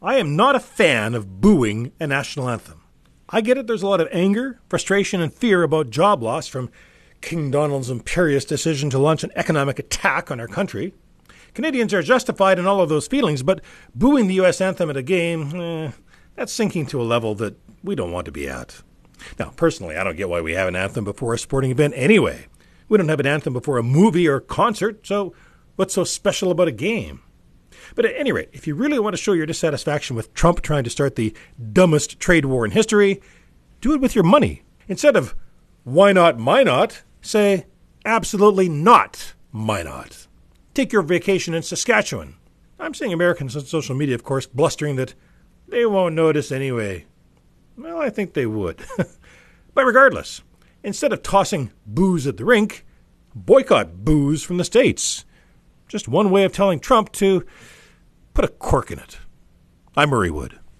I am not a fan of booing a national anthem. I get it, there's a lot of anger, frustration, and fear about job loss from King Donald's imperious decision to launch an economic attack on our country. Canadians are justified in all of those feelings, but booing the U.S. anthem at a game, that's sinking to a level that we don't want to be at. Now, personally, I don't get why we have an anthem before a sporting event anyway. We don't have an anthem before a movie or concert, so what's so special about a game? But at any rate, if you really want to show your dissatisfaction with Trump trying to start the dumbest trade war in history, do it with your money. Instead of, why not, my not, say, absolutely not, my not. Take your vacation in Saskatchewan. I'm seeing Americans on social media, of course, blustering that they won't notice anyway. Well, I think they would. But regardless, instead of tossing booze at the rink, boycott booze from the States. Just one way of telling Trump to put a cork in it. I'm Murray Wood.